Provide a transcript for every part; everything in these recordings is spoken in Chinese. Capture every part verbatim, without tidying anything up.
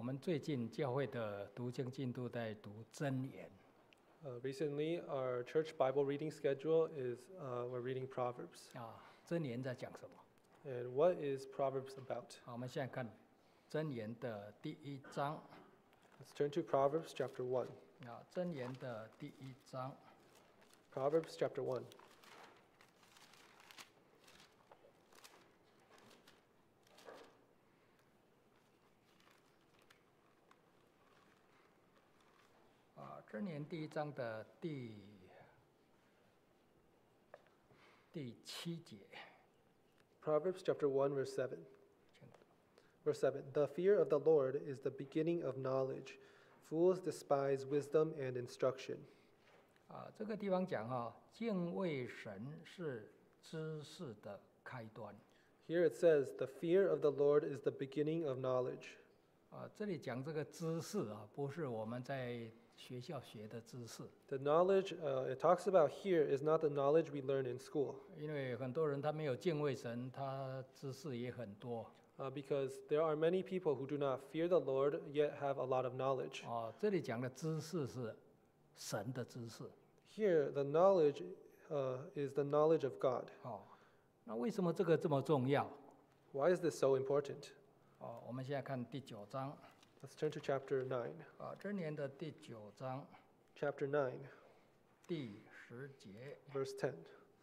我们最近教会的读经进度在读箴言。 Uh, recently, our church Bible reading schedule is uh, we're reading Proverbs. 啊，箴言在讲什么？ And what is Proverbs about? 好，我们现在看箴言的第一章。 Let's turn to Proverbs chapter one. 啊，箴言的第一章。 Proverbs chapter one. 啊，箴言第一章的第第七节。 Proverbs chapter one, verse seven. Verse seven. The fear of the Lord is the beginning of knowledge. Fools despise wisdom and instruction. 啊，这个地方讲哈、敬畏神是知识的开端。 Here it says, the fear of the Lord is the beginning of knowledge. 啊，这里讲这个知识啊，不是我们在学校学的知识， The knowledge uh, it talks about here is not the knowledge we learn in school. 因为很多人他没有敬畏神，他知识也很多。 Uh, because there are many people who do not fear the Lord yet have a lot of knowledge. 哦，这里讲的知识是神的知识。 Here, the knowledge uh, is the knowledge of God. 哦，那为什么这个这么重要？ Why is this so important? 哦，我们现在看第九章， Let's turn to chapter nine. 啊，箴言的第九章 Chapter nine, 第十节。 verse ten.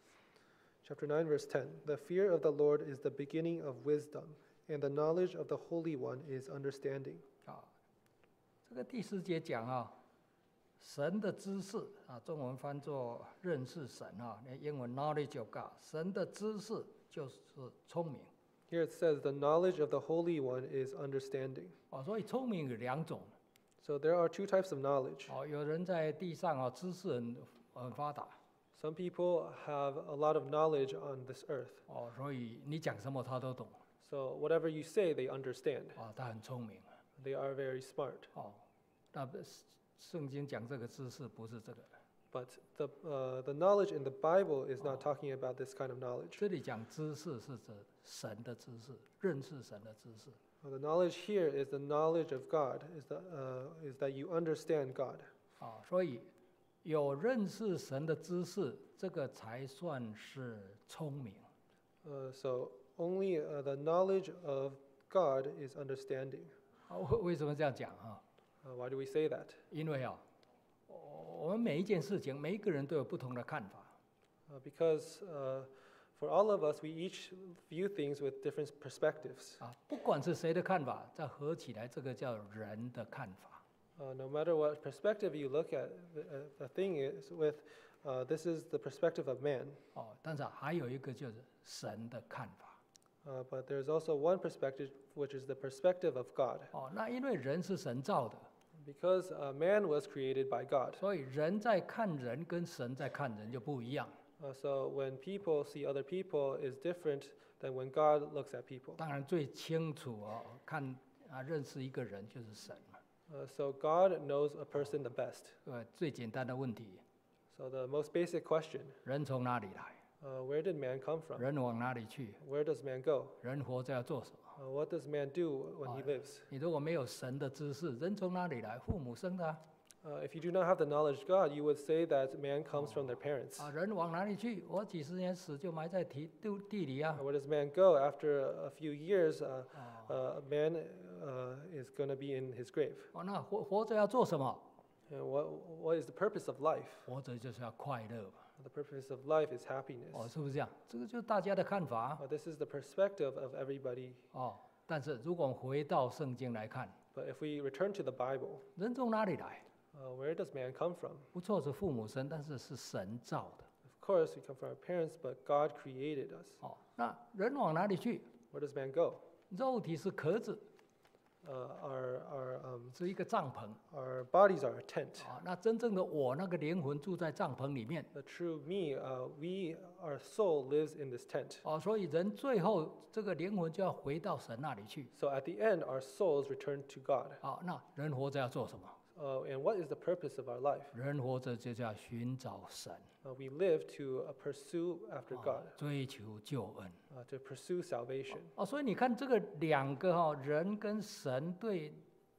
Chapter nine, verse ten. The fear of the Lord is the beginning of wisdom, and the knowledge of the Holy One is understanding. 啊，这个第十节讲啊，神的知识啊，中文翻作认识神啊，那英文 knowledge of God， 神的知识就是聪明。 Here it says, the knowledge of the Holy One is understanding. 哦，所以聪明有两种。 So there are two types of knowledge. 哦，有人在地上啊，知识很很发达。 Some people have a lot of knowledge on this earth. 哦，所以你讲什么他都懂。 So whatever you say, they understand. 啊，他很聪明。 They are very smart. 哦，那圣经讲这个知识不是这个。 But the, uh, the knowledge in the Bible is not talking about this kind of knowledge. 这里讲知识是指神的知识，认识神的知识。 Uh, The knowledge here is the knowledge of God, is, the, uh, is that you understand God. 啊，所以有认识神的知识，这个才算是聪明。 Uh, so only uh, the knowledge of God is understanding. 啊，为为什么这样讲啊？ Uh, why do we say that? 因为啊，我们每一件事情，每一个人都有不同的看法。 Uh, because uh, for all of us, we each view things with different perspectives. 啊，不管是谁的看法，再合起来，这个叫人的看法。 Uh, no matter what perspective you look at, the, uh, the thing is with, uh, this is the perspective of man. 哦，但是还有一个就是神的看法。 Uh, but there's also one perspective, which is the perspective of God. 哦，那因为人是神造的， Because uh, man was created by God. 所以人在看人跟神在看人就不一样。 Uh, so when people see other people is different than when God looks at people. 当然最清楚哦，看啊认识一个人就是神嘛。 Uh, so God knows a person the best. 呃，最简单的问题， So the most basic question, 人从哪里来？ uh, where did man come from? 人往哪里去？ Where does man go? 人活着要做什么？ Uh, what does man do when he lives? 你如果没有神的知识，人从哪里来？父母生的啊。 Uh, if you do not have the knowledge of God, you would say that man comes from their parents. 啊，人往哪里去？我几十年死就埋在地地地里啊 Uh,。where does man go? After a few years, uh, uh, man uh, is going to be in his grave. 哦，那活活着要做什么？ And what, what is the purpose of life? 活着就是要快乐嘛。 The purpose of life is happiness. 哦，是不是这样？这个就是大家的看法啊。 Uh, this is the perspective of everybody. 哦，但是如果我们回到圣经来看， But if we return to the Bible, 人从哪里来？ uh, where does man come from? 不错，是父母生，但是是神造的。 Of course, we come from our parents, but God created us. 哦，那人往哪里去？ Where does man go? 肉体是壳子， Uh, our, our, um, 是一个帐篷。 our bodies are a tent. 啊，那真正的我，那个灵魂住在帐篷里面。 The true me, uh, we, our soul lives in this tent. 哦，所以人最后这个灵魂就要回到神那里去。 So at the end, our souls return to God. 好，那人活着要做什么？ Uh, and what is the purpose of our life? 人活着就叫寻找神， Uh, we live to uh, pursue after 啊 God, 追求救恩。 uh, to pursue salvation. 哦，所以你看这个两个哈、人跟神对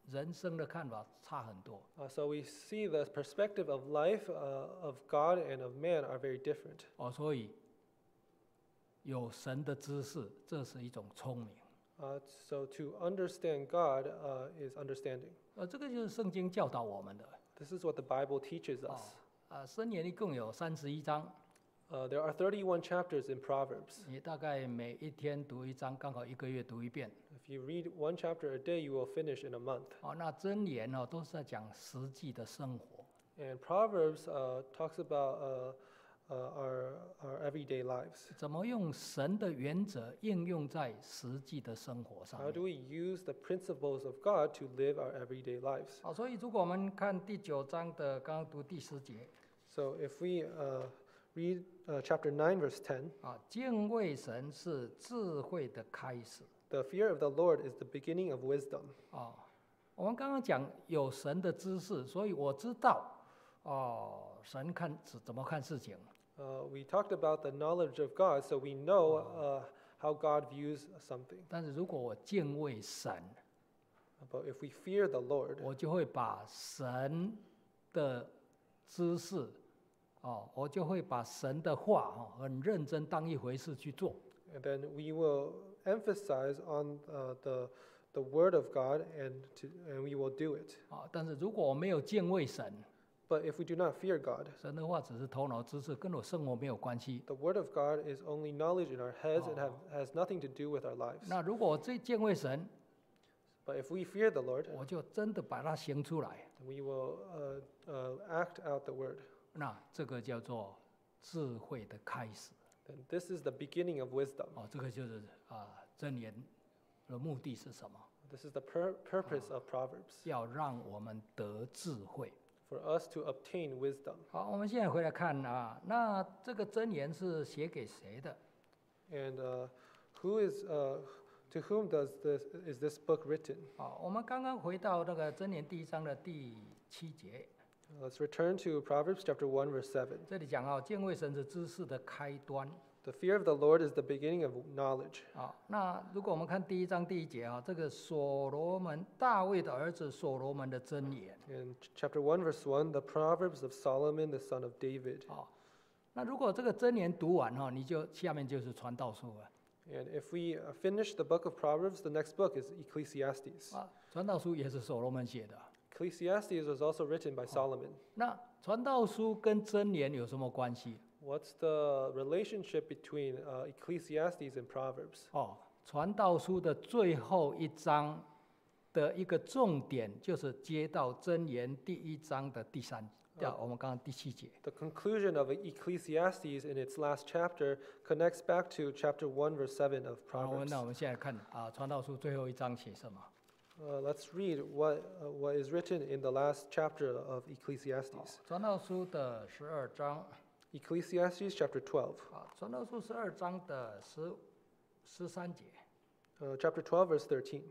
人生的看法差很多。 Uh, so we see the perspective of life uh, of God and of man are very different. 哦，所以有神的知识，这是一种聪明。 Uh, so to understand God uh, is understanding. 呃，这个就是圣经教导我们的。 This is what the Bible teaches 哦 us. 啊，箴言一共有三十一章， Uh, there are thirty-one chapters in Proverbs. 你大概每一天读一章，刚好一个月读一遍。 If you read one chapter a day, you will finish in a month. 哦，那箴言哦都是在讲实际的生活。 And Proverbs uh, talks about uh, uh, our, our everyday lives. 怎么用神的原则应用在实际的生活上 How 面？ do we use the principles of God to live our everyday lives? 好，所以如果我们看第九章的，刚刚读第十节 So if we uh, read uh, chapter nine, verse ten, 啊，敬畏神是智慧的开始 the fear of the Lord is the beginning of wisdom. 啊。我们刚刚讲有神的知识，所以我知道哦，神看怎怎么看事情。 Uh, we talked about the knowledge of God, so we know uh, how God views something. 但是如果我敬畏神， But if we fear the Lord, 我就会把神的知识哦，我就会把神的话哦很认真当一回事去做。 and then we will emphasize on uh, the, the word of God and, to, and we will do it. 啊，但是如果我没有敬畏神， But if we do not fear God, 神的话只是头脑知识，跟我生活没有关系。 the word of God is only knowledge in our heads and have, has nothing to do with our lives. 那如果我最敬畏神， But if we fear the Lord, 我就真的把它行出来。 we will uh, uh, act out the word. 那这个叫做智慧的开始。 Then this is the beginning of wisdom. 哦，这个就是啊，箴言的目的是什么？ This is the pur- purpose of Proverbs, 要让我们得智慧。 for us to obtain wisdom. 好，我们现在回来看啊，那这个箴言是写给谁的？ And uh, who is, uh, to whom does this, is this book written? 好，我们刚刚回到那个箴言第一章的第七节， Let's return to Proverbs chapter one, verse seven. 这里讲啊，敬畏神是知识的开端。 The fear of the Lord is the beginning of knowledge. 好，那如果我们看第一章第一节啊，这个所罗门大卫的儿子所罗门的箴言。 In ch- chapter one, verse one, the Proverbs of Solomon, the son of David. 好，那如果这个箴言读完哈，你就下面就是传道书了。 And if we uh, finish the book of Proverbs, the next book is Ecclesiastes. 啊，传道书也是所罗门写的。 Ecclesiastes was also written by Solomon. 那传道书跟箴言有什么关系？ What's the relationship between uh, Ecclesiastes and Proverbs? 哦，传道书的最后一章的一个重点就是接到箴言第一章的第三，要、我们刚刚第七节。 The conclusion of Ecclesiastes in its last chapter connects back to chapter one, verse seven of 好，我们 Proverbs. 那我们现在看啊，传道书最后一章写什么？ Uh, let's read what, uh, what is written in the last chapter of Ecclesiastes. 传道书的十二章 Ecclesiastes chapter twelve. 啊，传道书十二章的十十三节。 Uh, chapter twelve, verse thirteen.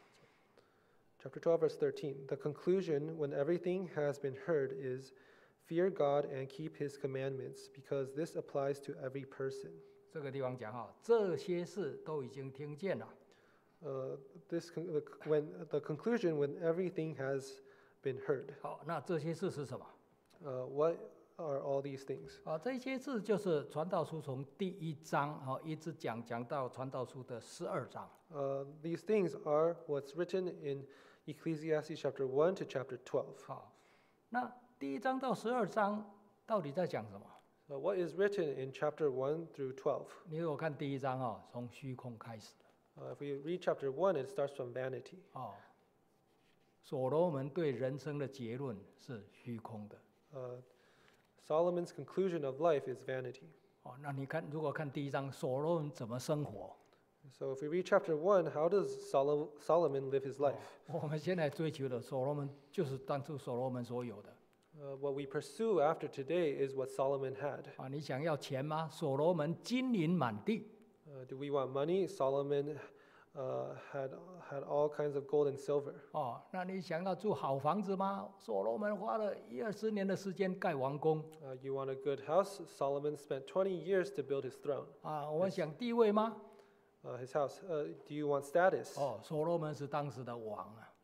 Chapter twelve, verse thirteen. The conclusion, when everything has been heard, is fear God and keep his commandments, because this applies to every person. 这个地方讲哈，这些事都已经听见了。 Uh, this con- the, when the conclusion, when everything has been heard. 好，那这些事是什么？ Uh, what are all these things? 啊，这些字就是传道书从第一章啊一直讲讲到传道书的十二章。 Uh, these things are what's written in Ecclesiastes chapter one to chapter twelve. 好，那第一章到十二章到底在讲什么？ So what is written in chapter one through twelve? 你如果看第一章哦，从虚空开始 Uh, if we read chapter one, it starts from vanity. 哦。所罗门对人生的结论是虚空的 Uh, Solomon's conclusion of life is vanity. 哦。那你看，如果看第一章，所罗门怎么生活？ So if we read chapter one, how does Sol- Solomon live his life? 我们现在追求的所罗门就是当初所罗门所有的 Uh, what we pursue after today is what Solomon had. 啊。你想要钱吗？所罗门金银满地 Uh, do we want money? Solomon uh, had, had all kinds of gold and silver. 哦。那你想要住好房子吗？所罗门花了一二十年的时间盖王宫 Uh, you want a good house? Solomon spent twenty years to build his throne, 啊。我们想地位吗？ uh, his house. Uh, do you want status? 哦，所罗门是当时的王啊。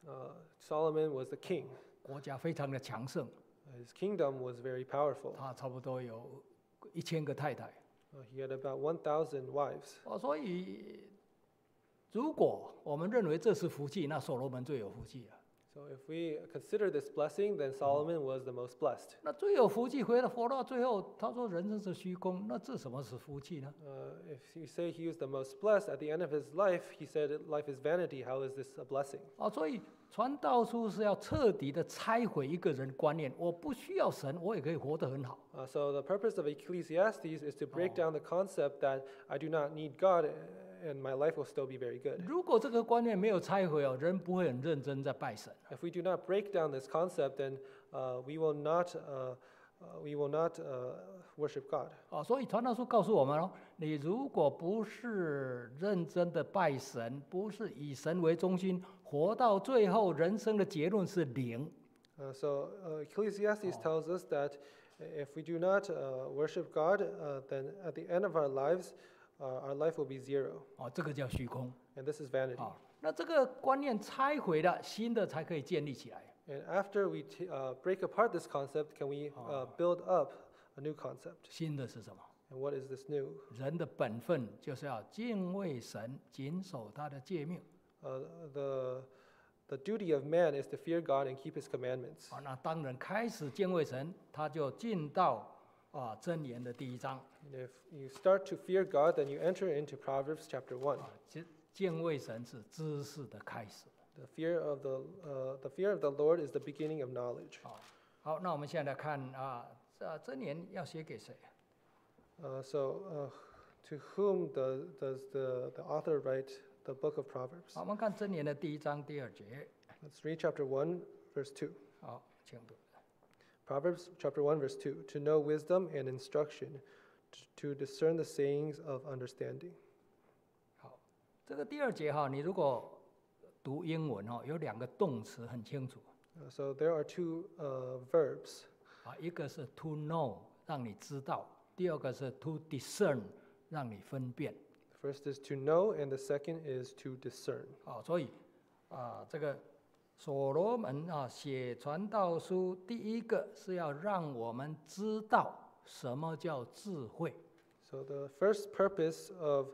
Uh, Solomon was the king. 国家非常的强盛， His kingdom was very powerful. 他差不多有一千个太太。 Uh, he had about one thousand wives. 哦，所以如果我们认为这是福气，那所罗门最有福气了。 So if we consider this blessing, then Solomon was the most blessed. 那最有福气，回到活到最后，他说人生是虚空，那这什么是福气呢？ Uh, if you say he was the most blessed, at the end of his life, he said life is vanity. How is this a blessing? 哦，所以传道书是要彻底的拆毁一个人观念，我不需要神，我也可以活得很好。 Uh, so the purpose of Ecclesiastes is to break down the concept that I do not need God and my life will still be very good. 如果这个观念没有拆毁哦，人不会很认真在拜神。 If we do not break down this concept, then uh, we will not uh, uh, we will not uh, worship God. 哦，所以传道书告诉我们哦，你如果不是认真的拜神，不是以神为中心，活到最后，人生的结论是零。 Uh, so uh, Ecclesiastes tells us that if we do not uh, worship God, uh, then at the end of our lives, uh, our life will be zero, 哦，这个叫虚空。 and this is vanity. 哦，那这个观念拆毁了，新的才可以建立起来。 And after we t- uh, break apart this concept, can we uh, build up a new concept? 新的是什么？ And what is this new? 人的本分就是要敬畏神，谨守他的诫命。 Uh, the the duty of man is to fear God and keep His commandments. 啊，那当人开始敬畏神，他就进到啊箴言的第一章。 And if you start to fear God, then you enter into Proverbs chapter one. 啊，敬敬畏神是知识的开始。 The fear of the uh, the fear of the Lord is the beginning of knowledge. 好，好，那我们现在来看啊，这箴言要写给谁？ Uh, so, uh, to whom does does the the author write the book of Proverbs? 好，我们看箴言的第一章第二节。 Let's read chapter one, verse two. 好，请读。 Proverbs chapter one, verse two. To know wisdom and instruction, t- to discern the sayings of understanding. 好，这个第二节哈，你如果读英文哦，有两个动词很清楚 Uh, so there are two uh, verbs. 啊，一个是 to know 让你知道，第二个是 to discern 让你分辨。 First is to know, and the second is to discern. 啊，所以啊，这个所罗门啊写传道书，第一个是要让我们知道什么叫智慧。 So the first purpose of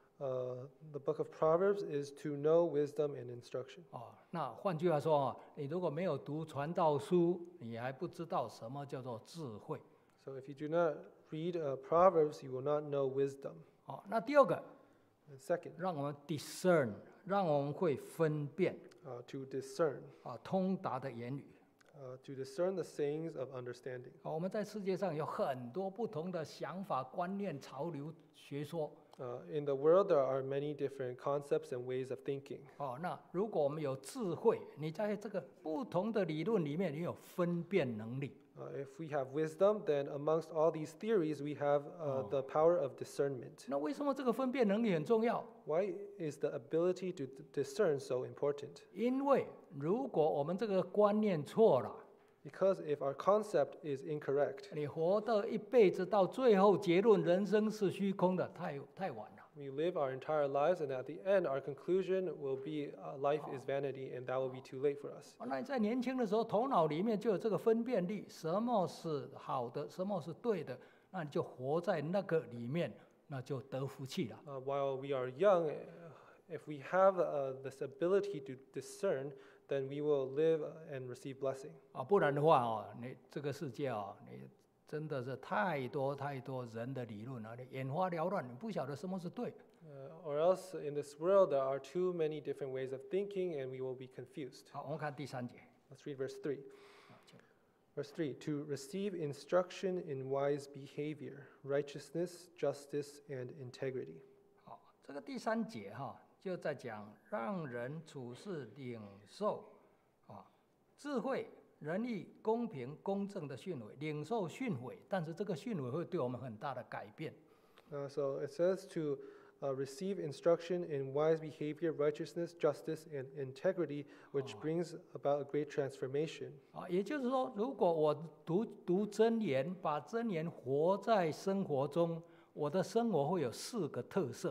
uh, the book of Proverbs is to know wisdom and instruction. 哦，那换句话说啊，你如果没有读传道书，你还不知道什么叫做智慧。 So if you do not read uh, Proverbs, you will not know wisdom. 哦，那第二个， And second, 让我们 discern，让我们会分辨 uh, to discern, 啊通达的言语。 uh, to discern the sayings of understanding. 哦，我们在世界上有很多不同的想法、观念、潮流、学说。 Uh, in the world, there are many different concepts and ways of thinking. 哦，那如果我们有智慧，你在这个不同的理论里面，你有分辨能力。 Uh, if we have wisdom, then amongst all these theories, we have uh, the power of discernment. 那为什么这个分辨能力很重要？ Why is the ability to d- discern so important? 因为如果我们这个观念错了， Because if our concept is incorrect, 你活到一辈子，到最后结论人生是虚空的，太太晚了。 we live our entire lives, and at the end, our conclusion will be uh, life is vanity, and that will be too late for us. 哦那你在年轻的时候，头脑里面就有这个分辨力，什么是好的，什么是对的，那你就活在那个里面，那就得福气了。 Uh, while we are young, uh, if we have uh, this ability to discern, then we will live and receive blessing. 啊，不然的话哦，你这个世界哦，你真的是太多太多人的理论了，你眼花缭乱，你不晓得什么是对。 Uh, or else, in this world, there are too many different ways of thinking, and we will be confused. 好，我们看第三节。 Let's read verse three. 好请 Verse three, to receive instruction in wise behavior, righteousness, justice, and integrity. 好，这个第三节哈、就在讲让人处事领受啊智慧、仁义、公平、公正的训诲，领受训诲，但是这个训诲会对我们很大的改变。 Uh, so it says to uh, receive instruction in wise behavior, righteousness, justice, and integrity, which brings about a great transformation. 啊，也就是说，如果我读读箴言，把箴言活在生活中，我的生活会有四个特色。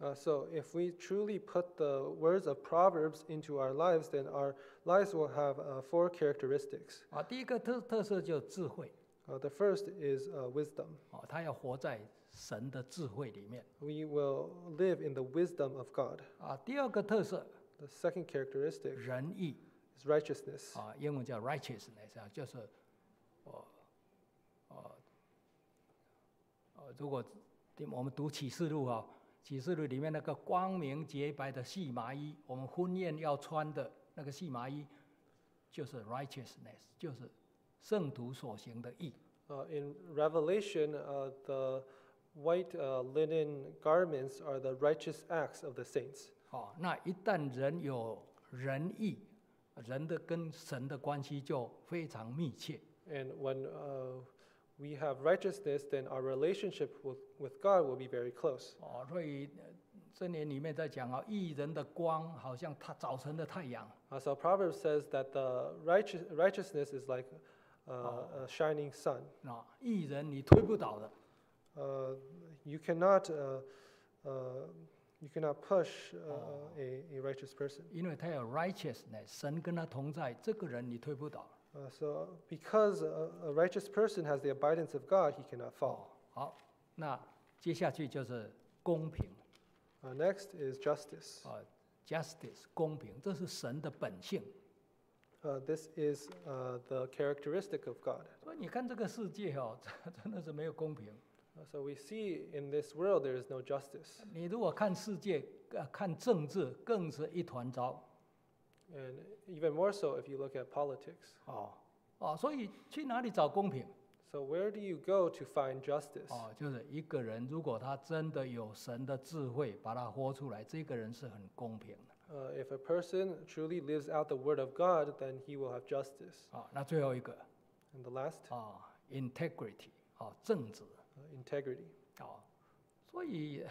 Uh, so if we truly put the words of Proverbs into our lives, then our lives will have uh, four characteristics. 啊，第一个特特色就是智慧， Uh, the first is uh, wisdom. 哦，他要活在神的智慧里面。 We will live in the wisdom of God. 啊，第二个特色 The second characteristic 仁义， is righteousness. 啊，英文叫 righteousness 啊，就是，哦，哦，呃，如果我们读启示录啊，启示录里面那个光明洁白的细麻衣，我们婚宴要穿的那个细麻衣，就是 righteousness， 就是圣徒所行的义。 Uh, in Revelation, uh, the white uh, linen garments are the righteous acts of the saints. 哦，那一旦人有仁义，人的跟神的关系就非常密切。 And when uh, we have righteousness, then our relationship with, with God will be very close. 哦，所以呃箴言里面在讲啊，义人的光好像他早晨的太阳。 Uh, so Proverbs says that the righteous, righteousness is like uh, a shining sun. 啊，义人你推不倒的。 Uh, you cannot uh, uh, you cannot push uh, a, a righteous person. 因为他有 righteousness， 神跟他同在，这个人你推不倒。 Uh, so because a, a righteous person has the abidance of God, he cannot 哦 fall. 好，那接下去就是公平 Uh, next is justice. 啊 ，justice 公平，这是神的本性。 Uh, this is uh, the characteristic of God. 所以你看这个世界哦，真的是没有公平。 Uh, so we see in this world there is no justice. 你如果看世界，呃，看政治，更是一团糟。 And even more so if you look at politics. 哦哦，所以去哪里找公平？ So where do you go to find justice? 哦，就是一个人，如果他真的有神的智慧，把它活出来，这个人是很公平的。 Uh, if a person truly lives out the word of God, then he will have justice. 啊、那最后一个 And the last, 啊、integrity 啊、正直 uh, integrity. 啊、所以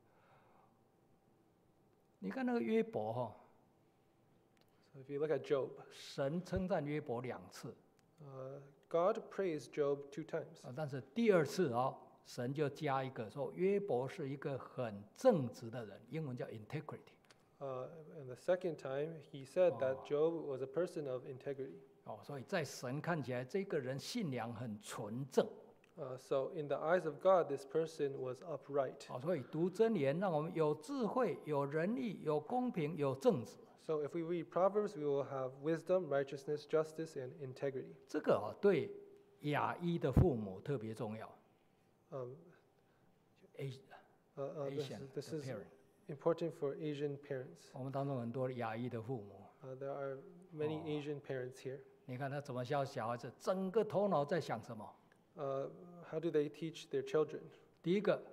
你看那个约伯哈、 So if you look at Job, 神称赞约伯两次 uh, God praised Job two times. 啊、但是第二次哦，神就加一个说约伯是一个很正直的人，英文叫 integrity。 Uh, and the second time, he said Oh. that Job was a person of integrity. 哦，所以在神看起来，这个人信仰很纯正。 Uh, so in the eyes of God, this person was upright. 哦，所以读箴言，让我们有智慧、有仁义、有公平、有正直。 So if we read Proverbs, we will have wisdom, righteousness, justice, and integrity. 这个哦，对亚裔的父母特别重要。 Um, A uh, uh, this, Asian is- this the is parent， important for Asian parents. 我们当中很多亚裔的父母， Uh, there are many Oh. Asian parents here. 你看他怎么教小孩子，整个头脑在想什么？ Uh, how do they teach their children? 第一个，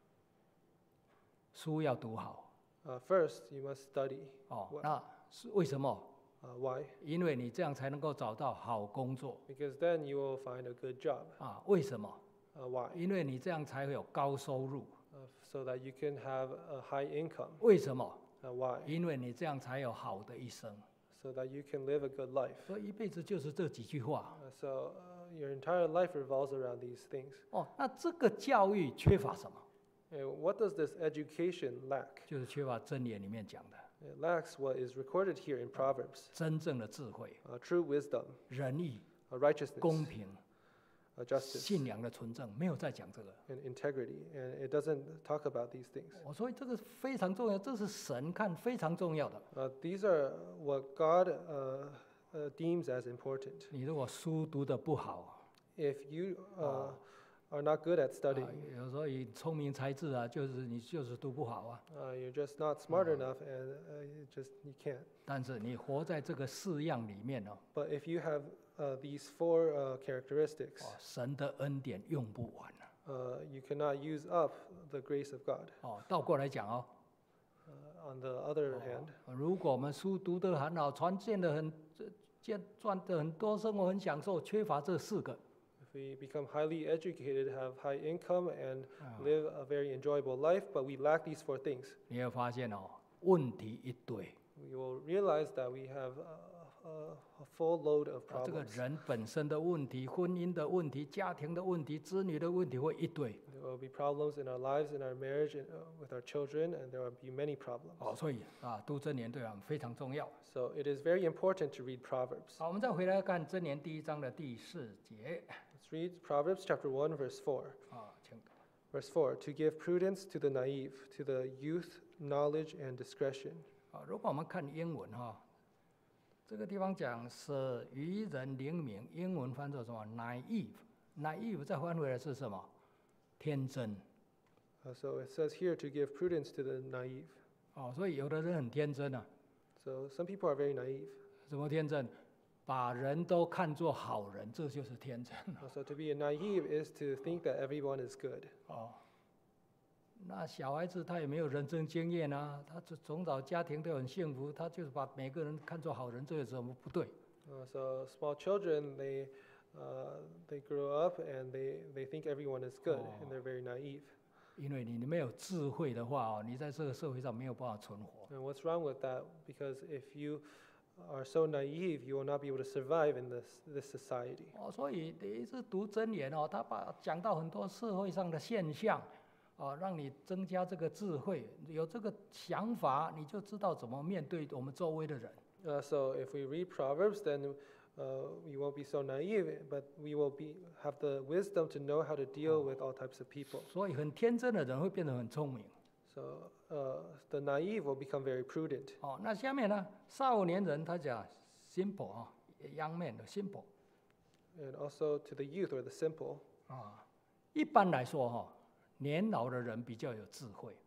书要读好。 Uh, first, you must study. 哦 What?， 那是为什么？ Uh, why? 因为你这样才能够找到好工作 Because then you will find a good job. 啊。为什么？ Uh, why? 因为你这样才会有高收入。 Uh, so that you can have a high income. 为什么？ Uh, why? 因为你这样才有好的一生。 So that you can live a good life. 所以一辈子就是这几句话。 Uh, so uh, your entire life revolves around these things. 哦，那这个教育缺乏什么？ And what does this education lack? 就是缺乏箴言里面讲的 It lacks what is recorded here in Proverbs: 真正的智慧、 uh, true wisdom, 仁义、 uh, righteousness, 公平、 uh, justice, 信仰的纯正，没有在讲这个。 and integrity. And it doesn't talk about these things. 哦，所以这个非常重要，这是神看非常重要的。 Uh, these are what God uh, uh, deems as important. 你如果书读得不好， If you uh, are not good at 啊 studying, 有时候你聪明才智啊，就是你就是读不好啊。 uh, you're just not smart enough, and uh, you just you can't. 但是你活在这个四样里面哦， But if you have uh, these four uh, characteristics, 哦，神的恩典用不完啊。 uh, you cannot use up the grace of God. 哦，倒过来讲哦， Uh, on the other hand, 如果我们书读得很好，传见的很，见赚的很多，生活很享受，缺乏这四个， if we become highly educated, have high income, and live a very enjoyable life, but we lack these four things, 你会发现哦，问题一堆。 we will realize that we have uh, a, a full load of 啊，这个 problems. 人本身的问题、婚姻的问题、家庭的问题、子女的问题会一堆。 There will be problems in our lives, in our marriage, and, uh, with our children, and there will be many problems. 哦，所以啊，读箴言对我们非常重要。 So it is very important to read Proverbs. 好，我们再回来看箴言第一章的第四节 Let's read Proverbs chapter one, verse four. 啊，请 Verse four, to give prudence to the naive, to the youth knowledge and discretion. 啊，如果我们看英文哈，这个地方讲是愚人灵敏，英文翻作什么 ？naive，naive 再翻回来是什么？天真。 Uh, so it says here to give prudence to the naive. 哦，所以有的人很天真啊， So some people are very naive. 什么天真？把人都看作好人，这就是天真。 Uh, so to be a naive is to think that everyone is good. 哦，那小孩子他也没有人生经验啊，他从从早家庭都很幸福，他就是把每个人看作好人，这有什么不对？ Uh, so small children, they uh, they grow up and they, they think everyone is good, and they're very naive. 因为你没有智慧的话哦，你在这个社会上没有办法存活。 And what's wrong with that? Because if you are so naive, you will not be able to survive in this this society. 哦，所以第一次读箴言哦，他把讲到很多社会上的现象，哦，让你增加这个智慧，有这个想法，你就知道怎么面对我们周围的人。 Uh, so if we read Proverbs, then uh, we won't be so naive, but we will be have the wisdom to know how to deal with all types of people. 所以很天真的人会变得很聪明。 So uh, the naive will become very prudent. 哦，那下面呢，少年人他讲 simple 啊、young man 的 simple And also to the youth or the simple. 啊。一般来说哈、年老的人比较有智慧。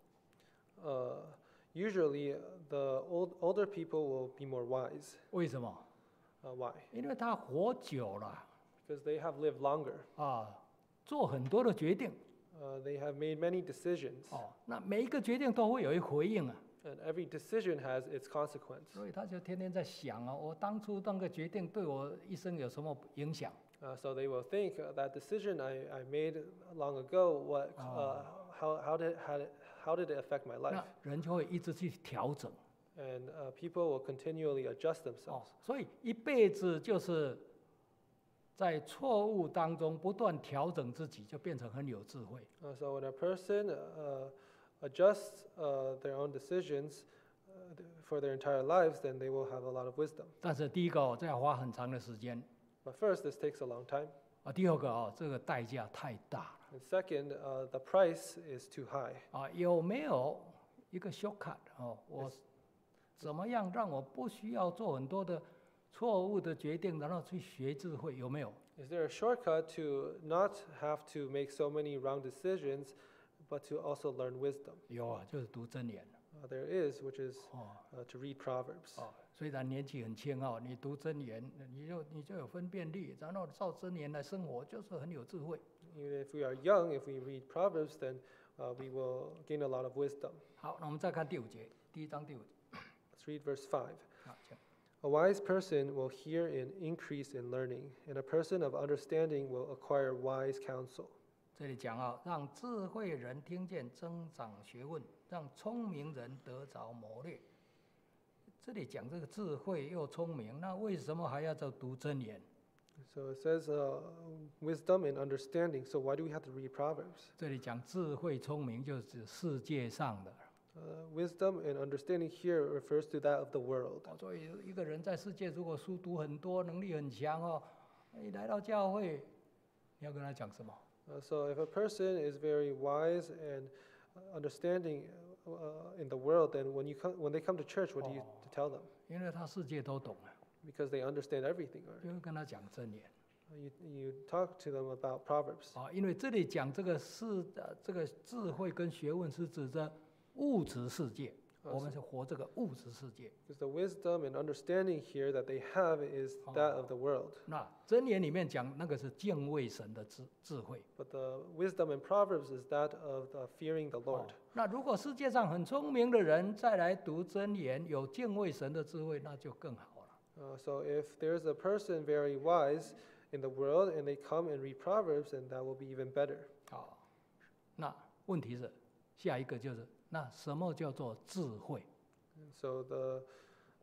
Uh, usually, uh, the old, older people will be more wise. 为什么？ Uh, why? 因为他活久了 Because they have lived longer. 啊，做很多的决定 Uh, they have made many decisions, 哦，那每一个决定都会有一回应啊， and every decision has its consequence. 所以他就天天在想啊，我当初那个决定对我一生有什么影响？ Uh, so they will think uh, that decision I, I made long ago. What? Uh, how, how did how did, how did it affect my life? 那人就会一直去调整 And uh, people will continually adjust 哦 themselves. ， 所以一辈子就是在错误当中不断调整自己，就变成很有智慧。 Uh, so when a person uh, adjusts uh, their own decisions uh, th- for their entire lives, then they will have a lot of wisdom. 但是第一个哦，这要花很长的时间 But first, this takes a long time. 啊，第二个哦，这个代价太大了 And second, uh, the price is too high. 啊。有没有一个 shortcut 哦？我怎么样让我不需要做很多的错误的决定，然后去学智慧？有没有？ Is there a shortcut to not have to make so many wrong decisions, but to also learn wisdom? 有啊，就是读箴言 Uh, there is, which is 哦 uh, to read Proverbs. 哦。虽然年纪很轻哦，你读箴言，你就你就有分辨力，然后照箴言来生活，就是很有智慧。 Even if we are young, if we read Proverbs, then uh, we will gain a lot of wisdom. 好，那我们再看第五节，第一章第五节。 Let's read verse five. 好，请 A wise person will hear and increase in learning, and a person of understanding will acquire wise counsel. 这里讲啊，让智慧人听见增长学问，让聪明人得着谋略。这里讲这个智慧又聪明，那为什么还要再读箴言？ So it says uh, wisdom and understanding. So why do we have to read Proverbs? 这里讲智慧聪明，就是指世界上的。 Uh, wisdom and understanding here refers to that of the world. 哦，所以一个人在世界如果书读很多，能力很强哦，一来到教会，你要跟他讲什么？ Uh, so if a person is very wise and uh, understanding uh, in the world, then when you come, when they come to church, what do you to tell them? 因为他世界都懂啊， Because they understand everything already. 就会跟他讲箴言。 Uh, You, you talk to them about Proverbs. 啊，因为这里讲这个是呃这个智慧跟学问是指着物质世界， 啊我们是活这个物质世界。 Because the wisdom and understanding here that they have is that of the world. 那箴言里面讲那个是敬畏神的智智慧。 But the wisdom in Proverbs is that of the fearing the 哦 Lord. 那如果世界上很聪明的人再来读箴言，有敬畏神的智慧，那就更好了。 Uh, so if there's a person very wise in the world and they come and read Proverbs, then that will be even better. 好，那问题是下一个就是那什么叫做智慧？ And so the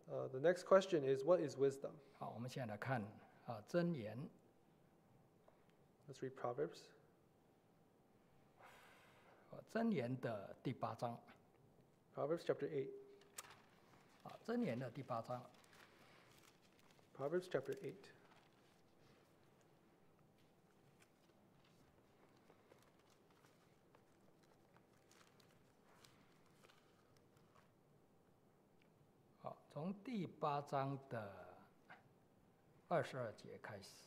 Uh, the next question is, what is wisdom? 好，我们现在来看啊箴言， Let's read Proverbs. 啊箴言的第八章， Proverbs chapter eight. 啊箴言的第八章， Proverbs chapter eight. 好，从第八章的二十二节开始，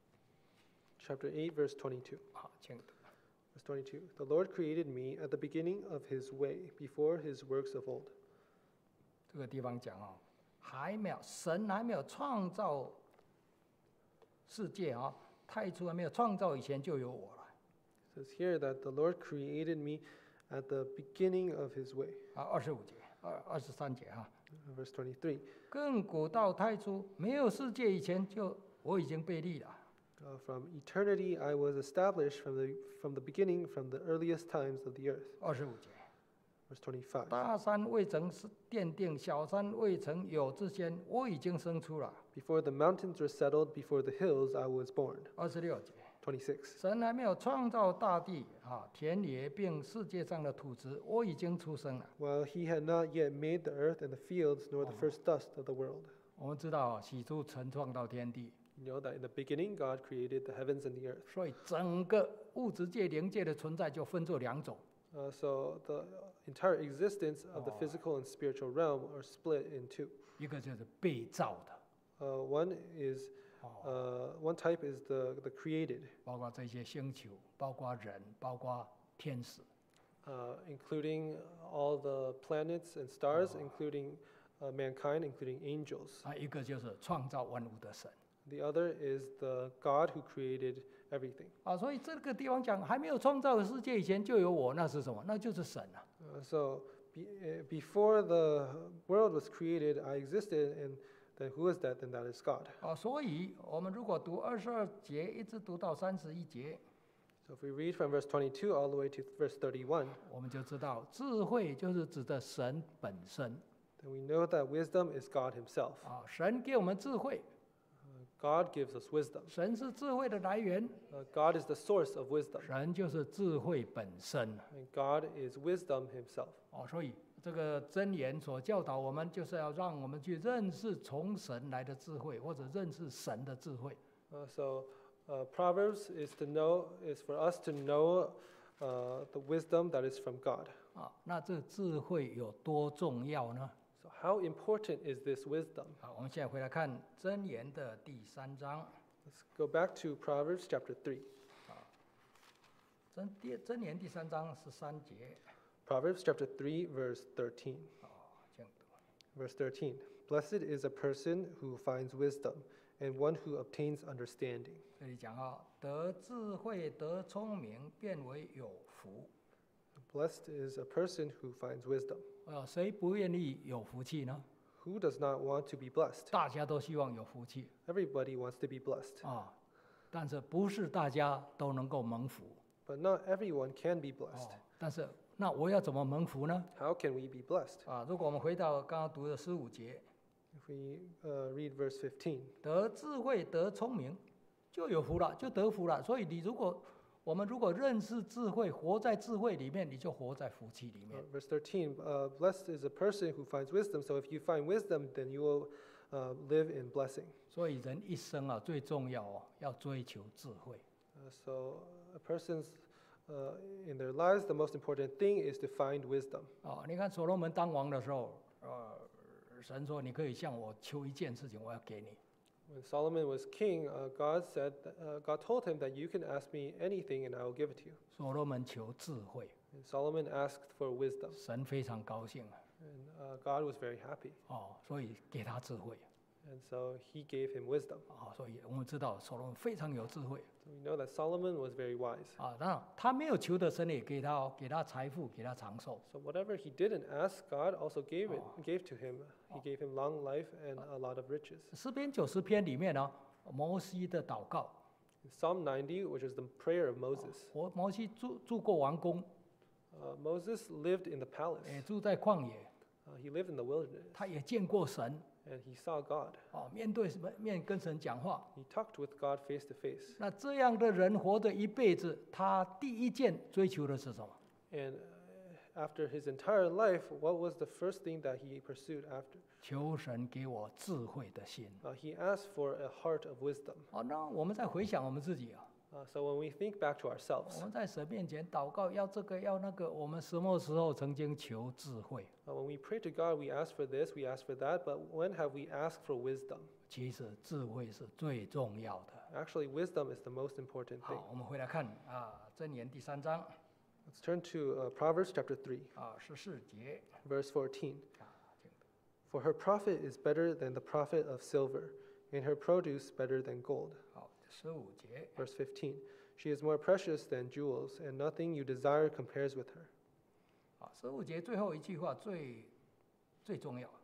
Chapter eight, verse twenty-two. 好，请读。 Verse twenty-two. The Lord created me at the beginning of his way, before his works of old. 这个地方讲哦，还没有神还没有创造世界啊、太初还没有创造以前就有我了 It says here that the Lord created me at the beginning of his way. 啊，二十五节、二二十三节哈、 Uh, Verse twenty-three. 亘古到太初没有世界以前就我已经被立了。 Uh, from eternity I was established from the, from the beginning, from the earliest times of the earth. 二十五节， Verse twenty-five. 大山未曾是奠定，小山未曾有之前，我已经生出了。 Before the mountains were settled, before the hills I was born. 二十六节， twenty-six. 神还没有创造大地啊、田野并世界上的土质，我已经出生了。 While he had not yet made the earth and the fields, nor the first dust of the world. 我们知道啊，起初神创造天地， You know that in the beginning God created the heavens and the earth. 所以整个物质界、灵界的存在就分作两种。 Uh, so the entire existence of the Oh. physical and spiritual realm are split in two. 一个就是被造的， Uh, one is 哦， uh, one type is the the created, 包括这些星球，包括人，包括天使。 uh, including all the planets and stars, Oh. including uh, mankind, including angels. 啊，一个就是创造万物的神。 The other is the God who created everything. 啊，所以这个地方讲还没有创造的世界以前就有我，那是什么？那就是神啊。 Uh, so be, uh, before the world was created, I existed, and then who is that? Then that is God. 啊，所以我们如果读二十二节一直读到三十一节， So if we read from verse twenty-two all the way to verse thirty-one, 我们就知道智慧就是指的神本身 then we know that wisdom is God himself. 啊。神给我们智慧， God gives us wisdom. 神是智慧的来源， Uh, God is the source of wisdom, 神就是智慧本身 and God is wisdom himself. 哦。所以这个箴言所教导我们，就是要让我们去认识从神来的智慧，或者认识神的智慧。 Uh, so uh, Proverbs is to know is for us to know uh, the wisdom that is from God. 啊，那这智慧有多重要呢？ So how important is this wisdom? 好，我们现在回来看箴言的第三章， Let's go back to Proverbs chapter three. 箴第箴言第三章十三节， Proverbs chapter three, verse thirteen. 哦，这样读。 Verse thirteen. Blessed is a person who finds wisdom, and one who obtains understanding. 这里讲啊，得智慧、得聪明，变为有福。 Blessed is a person who finds wisdom. 呃，谁不愿意有福气呢？ Who does not want to be blessed? 大家都希望有福气 Everybody wants to be blessed, 啊，但是不是大家都能够蒙福 but not everyone can be blessed. 哦。但是那我要怎么蒙福呢？ How can we be blessed? 啊，如果我们回到刚刚读的十五节， If we uh, read verse fifteen, 得智慧、得聪明，就有福了，就得福了。所以你如果我们如果认识智慧，活在智慧里面，你就活在福气里 uh, 面。 verse thirteen, uh, blessed is a person who finds wisdom. So if you find wisdom, then you will uh, live in blessing. 所以人一生啊，最重要哦，要追求智慧。 Uh, so a person's uh, in their lives, the most important thing is to find wisdom. 哦，你看所罗门当王的时候，呃，神说你可以向我求一件事情，我要给你。 When Solomon was king, uh, God said, that, uh, God told him that you can ask me anything and I will give it to you. 所罗门求智慧， And Solomon asked for wisdom, 神非常高兴 and uh, God was very happy. 哦，所以给他智慧 And so he gave him wisdom. 啊、所以我们知道所罗门非常有智慧 So we know that Solomon was very wise. 啊。当然，他没有求的，神也给他哦，给他财富，给他长寿。 So whatever he didn't ask, God also gave it, Oh. gave to him. He gave him long life and a lot of riches. 诗篇九十篇里面呢，摩西的祷告， In Psalm ninety, which is the prayer of Moses, 摩摩西住住过王宫， uh, Moses lived in the 也 palace. 住在旷野， Uh, he lived in the wilderness. 他也见过神， and he saw God. 哦，面对什么？面跟神讲话。 He talked with God face to face. 那这样的人活着一辈子，他第一件追求的是什么？ And uh, after his entire life, what was the first thing that he pursued after? 求神给我智慧的心。 Uh, he asked for a heart of wisdom. 好，那我们再回想我们自己啊， Uh, so when we think back to 我 ourselves, 们在神面前祷告，要这个要那个，我们什么时候曾经求智慧？ uh, when we pray to God, we ask for this, we ask for that, but when have we asked for wisdom? 其实智慧是最重要的。 Actually, wisdom is the most important thing. 好，我们回来看啊，箴言第三章 Let's turn to uh, Proverbs chapter three, 啊十四节 verse fourteen. 啊，请 For her profit is better than the profit of silver, and her produce better than gold. 好，十五节 Verse fifteen. She is more precious than jewels, and nothing you desire compares with her. 啊，十五节最后一句话最最重要。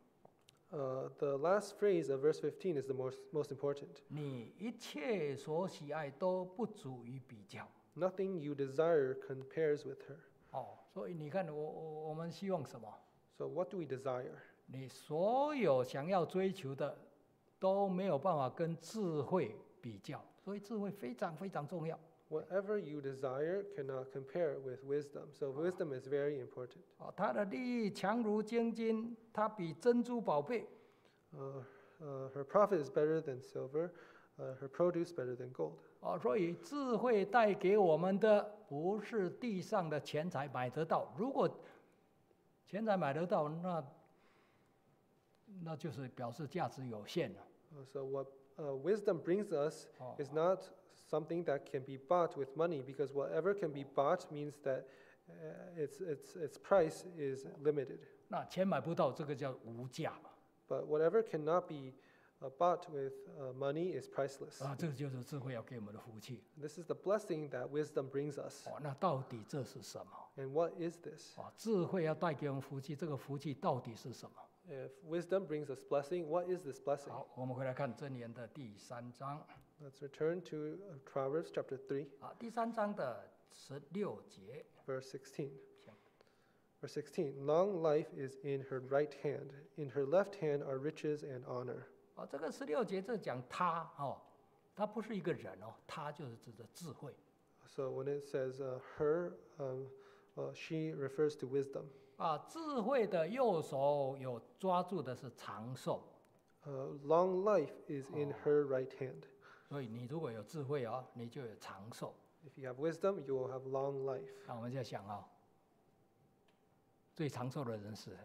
Uh, the last phrase of verse fifteen is the most, most important. 你一切所喜爱都不足以比较。 Nothing you desire compares with her. 哦，所以你看我，我我们希望什么？ So, what do we desire? 你所有想要追求的都没有办法跟智慧比较，所以智慧非常非常重要。 Whatever you desire cannot compare with wisdom. So, wisdom is very important. 哦，它的利益强如精金，它比珍珠宝贝。 Uh, uh, her profit is better than silver, uh, her produce better than gold. 哦，所以智慧带给我们的不是地上的钱财买得到，如果钱财买得到，那那就是表示价值有限了。 Uh, so, what uh, wisdom brings us Oh. is not something that can be bought with money, because whatever can be bought means that uh, its, its, its price is limited. 那钱买不到，这个叫无价嘛。 But whatever cannot be uh, bought with uh, money is priceless. 啊，这个就是智慧要给我们的福气。 This is the blessing that wisdom brings us. 哦，那到底这是什么？ And what is this? 哦，智慧要带给我们福气，这个福气到底是什么？ If wisdom brings us blessing, what is this blessing? 好，我们回来看箴言的第三章 Let's return to uh, Proverbs chapter three, 啊，第三章的十六节。 verse sixteen. 请 Verse sixteen. Long life is in her right hand, in her left hand are riches and honor. 哦，这个十六节这讲他哦，他不是一个人哦，他就是指的智慧。 So when it says uh, her, um, uh, she refers to wisdom. 啊，智慧的右手有抓住的是长寿， Uh, long life is in her right hand. 所以你如果有智慧啊、你就有长寿。 If you have wisdom, you will have long life. 那我们在想啊、最长寿的人是谁？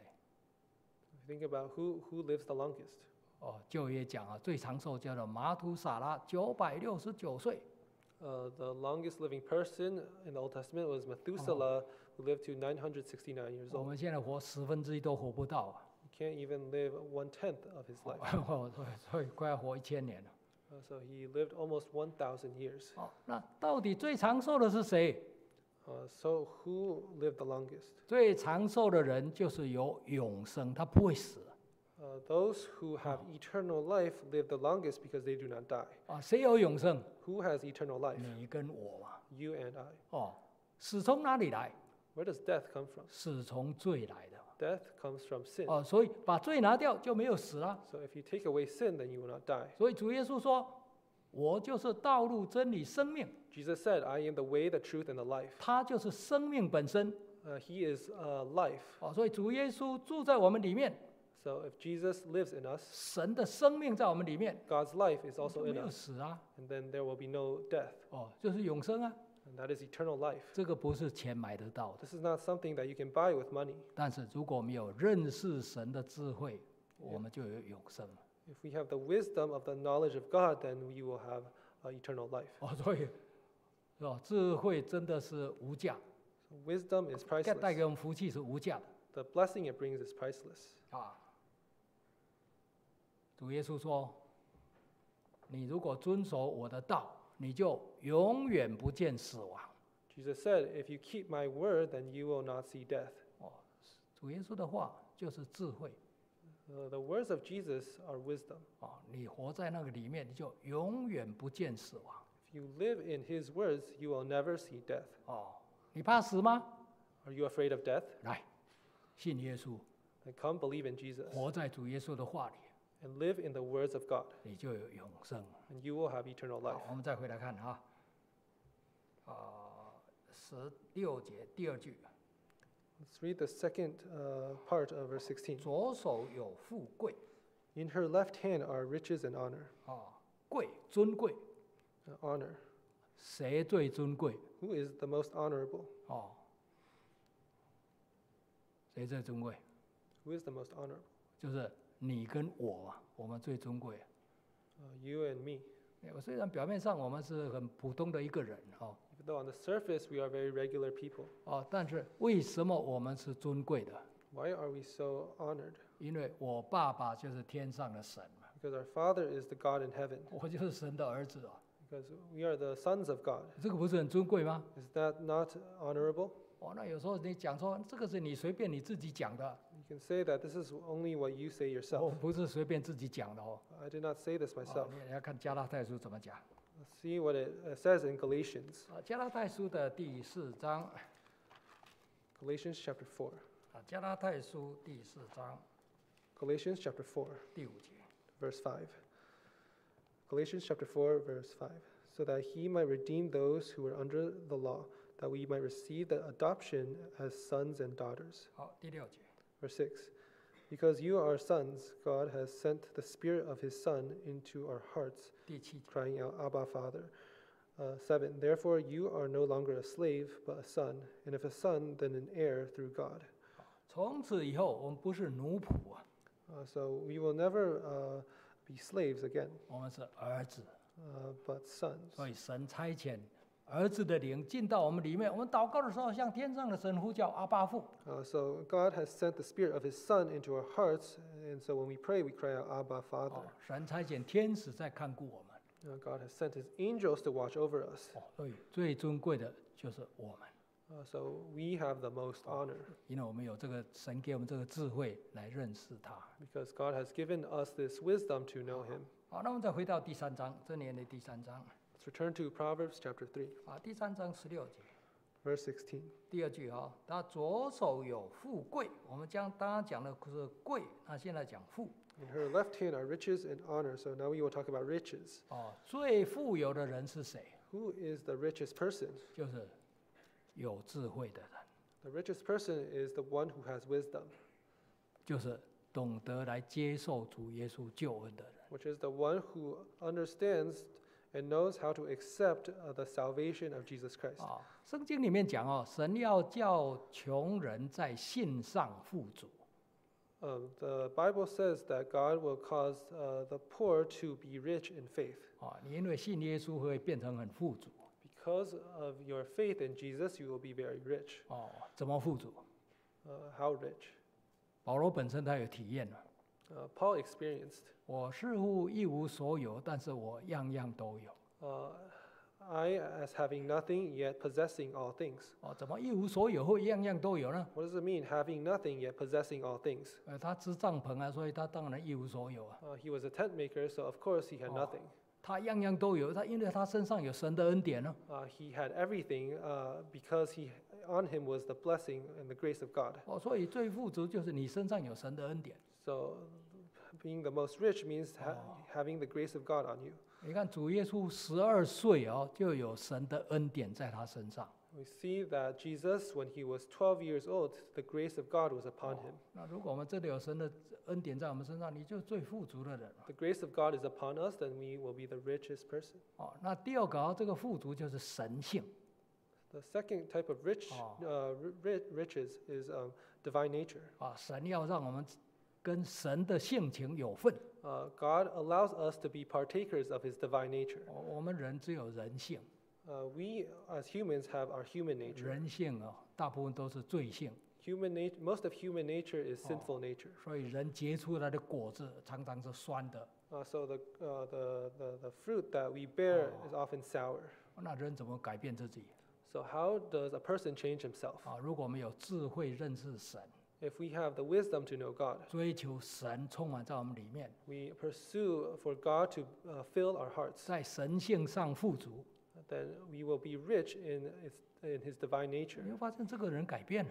Think about who, who lives the longest. 哦，旧约讲啊，最长寿叫做马土撒拉，九百六十九岁。 Uh, the longest living person in the Old Testament was Methuselah, who lived to nine hundred sixty-nine years 我 old. 们现在活十分之一都活不到啊， You can't even live one tenth of his life. 哦，所以所以快要活一千年了。 Uh, so he lived almost one thousand years. 哦，那到底最长寿的是谁？ Uh, so who lived the longest? 最长寿的人就是有永生，他不会死 Uh, those who have eternal life live the longest because they do not die. 啊。谁有永生？ Who has eternal life? 你跟我嘛。 You and I. 哦，死从哪里来？ Where does death come from? 死从罪来的。 Death comes from sin. 哦，所以把罪拿掉就没有死了。 So if you take away sin, then you will not die. 所以主耶稣说：“我就是道路、真理、生命。 Jesus said, I am the way, the truth, and the life. ” 他就是生命本身。 Uh, he is uh, life. 哦，所以主耶稣住在我们里面， So if Jesus lives in us, 神的生命在我们里面， God's life is 就 also 没 in 有 us. 死啊。 And then there will be no death. 哦，就是永生啊。 And that is eternal life. 这个不是钱买得到的。 This is not something that you can buy with money. 但是如果没有认识神的智慧，我们就有永生。 If we have the wisdom of the knowledge of God, then we will have uh, eternal life. 哦，所以，哦，智慧真的是无价， So wisdom is 带 priceless. 给我们福气是无价的 The blessing it brings is priceless. 啊。主耶稣说：“你如果遵守我的道，你就永远不见死亡。 Jesus said, if you keep my word, then you will not see death. ” 哦，主耶稣的话就是智慧 Uh, the words of Jesus are wisdom. 哦，你活在那个里面，你就永远不见死亡 If you live in his words, you will never see death. 哦。你怕死吗？ Are you afraid of death? 来，信耶稣， Then come believe in Jesus. 活在主耶稣的话里。 and live in the words of God, 你就有永生。 and you will have eternal life. 好，我们再回来看哈，啊、十六节第二句， Let's read the second uh, part of verse sixteen. 左手有富贵， In her left hand are riches and honor. 啊，贵尊贵， Uh, honor. 谁最尊贵？ Who is the most honorable? 哦，谁最尊贵？ Who is the most honorable? 就是你跟我啊，我们最尊贵。 Uh, you and me. 我虽然表面上我们是很普通的一个人哦， Even though on the surface we are very regular people, 哦，但是为什么我们是尊贵的？ why are we so honored? 因为我爸爸就是天上的神嘛， Because our Father is the God in heaven. 我就是神的儿子哦， Because we are the sons of God. 这个不是很尊贵吗？ Is that not honorable? 哦，那有时候你讲说这个是你随便你自己讲的， You can say that this is only what you say 我 yourself. 不是随便自己讲的哦。 I did not say this 哦 myself. 你要看加拉太书怎么讲。 Let's see what it uh, says in Galatians. 啊，加拉太书的第四章， Galatians chapter four. 啊，加拉太书第四章 Galatians chapter four, 第五节。 verse five. Galatians chapter four, verse five. So that he might redeem those who were under the law, that we might receive the adoption as sons and daughters. 好，第六节。 Verse six. Because you are sons, God has sent the Spirit of His Son into our hearts, 第七节。 crying out, Abba, Father. Uh, seven. Therefore you are no longer a slave, but a son, and if a son, then an heir through God. 从此以后，我们不是奴仆啊， Uh, so we will never uh, be slaves again, 我们是儿子。 uh, but sons. 所以神差遣儿子的灵进到我们里面，我们祷告的时候，向天上的神呼叫阿爸父。 Uh, so God has sent the Spirit of His Son into our hearts, and so when we pray, we cry out, Abba, 哦 Father. 神差遣天使在看顾我们。 Uh, God has sent His angels to watch over us. 哦，所以最尊贵的就是我们， Uh, so we have the most honor 因为我们有这个神给我们这个智慧来认识他。 because God has given us this wisdom to know Him. 好，那我们再回到第三章，这年的第三章 Let's return to Proverbs chapter three, 啊，第三章十六节 verse sixteen. 第二句啊，他左手有富贵，我们将刚刚讲的是贵，那现在讲富 In her left hand are riches and honor. So now we will talk about riches. 哦。最富有的人是谁？ Who is the richest person? 就是有智慧的人， The richest person is the one who has wisdom, 就是懂得来接受主耶稣救恩的人。 which is the one who understands and knows how to accept uh, the salvation of Jesus Christ. 啊，圣经里面讲哦，神要叫穷人在信上富足。 Um, the Bible says that God will cause uh, the poor to be rich in faith. 啊，你因为信耶稣会变成很富足。 Because of your faith in Jesus, you will be very rich. 哦，怎么富足？ Uh, how rich? 保罗本身他有体验了， Uh, Paul experienced. 我似乎一无所有，但是我样样都有。 Uh, I, as having nothing, yet possessing all things. 哦，怎么一无所有会样样都有呢？ What does it mean, having nothing, yet possessing all things? 呃，他织帐篷啊，所以他当然一无所有啊。 Uh, he was a tent maker, so of course he had Oh. nothing. 他样样都有，他因为他身上有神的恩典呢。 Uh, he had everything uh, because he, on him was the blessing and the grace of God. 哦，所以最富足就是你身上有神的恩典。 So being the most rich means ha- Oh. having the grace of God on you. 你看主耶稣十二岁哦，就有神的恩典在他身上。 We see that Jesus, when he was twelve years old, the grace of God was upon him. 那如果我们真的有神的恩典在我们身上，你就最富足的人了。 The grace of God is upon us, then we will be the richest person. 哦，那第二个啊，这个富足就是神性。 The second type of rich, Oh. uh, ri- riches is um, divine nature. 啊，神要让我们跟神的性情有份。 Uh, God allows us to be partakers of his divine nature. 哦，我们人只有人性， Uh, we as humans have our human nature. 人性啊，大部分都是罪性， Human nat- most of human nature is Oh. sinful nature. 所以人结出来的果子常常是酸的。 Uh, so the, uh, the, the, the fruit that we bear Oh. is often sour. 那人怎么改变自己 So how does a person change himself? 啊？如果我们有智慧认识神， If we have the wisdom to know God, 追求神充满在我们里面， we pursue for God to uh, fill our hearts, 在神性上富足， then we will be rich in, its, in his divine nature. 你会发现这个人改变了。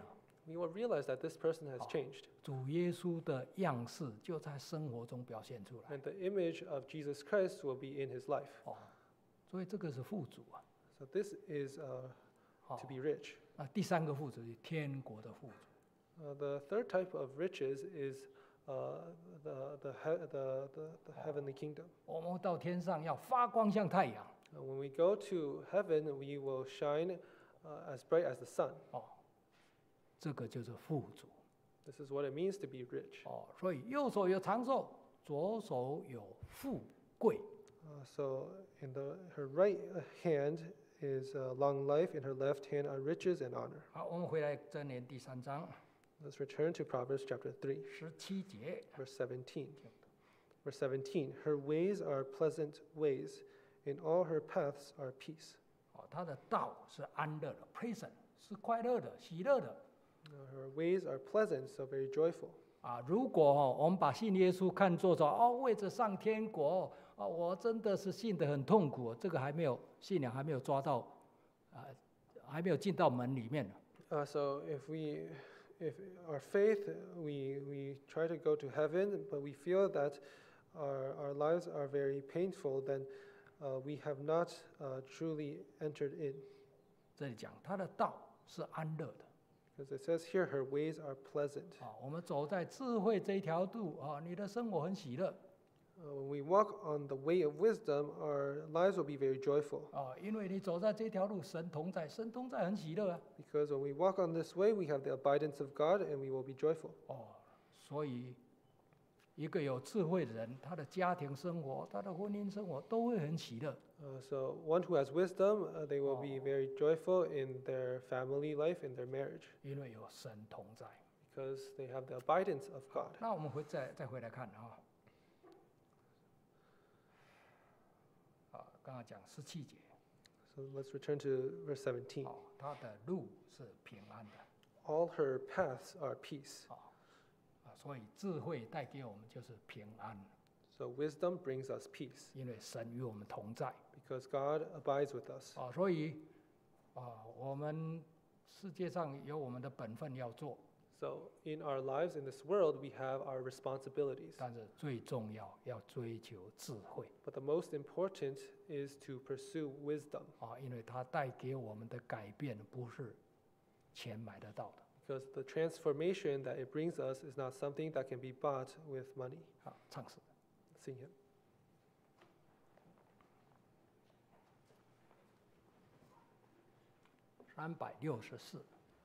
we will realize that this person has Oh. changed. 主耶稣的样式就在生活中表现出来。 And the image of Jesus Christ will be in his life. 哦，所以这个是富足啊。 So this is uh, 好 to be rich. 那第三个富足是天国的富足。 Uh, the third type of riches is uh, the, the, he- the, the, the heavenly kingdom. 我们到天上要发光像太阳。 Uh, when we go to heaven, we will shine uh, as bright as the sun. 哦，这个就是富足。 This is what it means to be rich. 哦，所以右手有长寿，左手有富贵。 Uh, so in the, her right hand is uh, long life, in her left hand are riches and honor. 好，我们回来箴言第三章 Let's return to Proverbs chapter three, 十七节。 verse seventeen. Verse seventeen, her ways are pleasant ways, in all her paths are peace. 哦，他的道是安乐的 ，pleasant 是快乐的、喜乐的。 Uh, her ways are pleasant, so very joyful. 啊，如果哦，我们把信耶稣看作说哦，为着上天国哦，我真的是信得很痛苦，这个还没有信仰还没有抓到，啊，还没有进到门里面。 Uh, so if we, if our faith, we, we try to go to heaven, but we feel that our, our lives are very painful, then uh, we have not uh, truly entered in. 这里讲他的道是安乐的。 Because it says here, her ways are pleasant. 啊，我们走在智慧这一条路啊，你的生活很喜乐 Uh, when we walk on the way of wisdom, our lives will be very joyful. 啊，因为你走在这条路，神同在，神同在很喜乐啊。 Because when we walk on this way, we have the abidance of God and we will be joyful. 哦，所以一个有智慧的人，他的家庭生活、他的婚姻生活都会很喜乐。 Uh, so one who has wisdom, uh, they will be very joyful in their family life, in their marriage, 因为有神同在。 because they have the abidance of God. 那我们回再再回来看啊，啊，刚刚讲十七节， So let's return to verse seventeen. 哦，他的路是平安的， All her paths are peace. 啊，啊，所以智慧带给我们就是平安， So wisdom brings us peace 因为神与我们同在。 because God abides with us. 啊，所以啊，我们世界上有我们的本分要做， So in our lives in this world, we have our responsibilities. 但是最重要要追求智慧 But the most important is to pursue wisdom 啊，因为它带给我们的改变不是钱买得到的。 because the transformation that it brings us is not something that can be bought with money. 啊，唱诗。 Sing him. 三百六十四。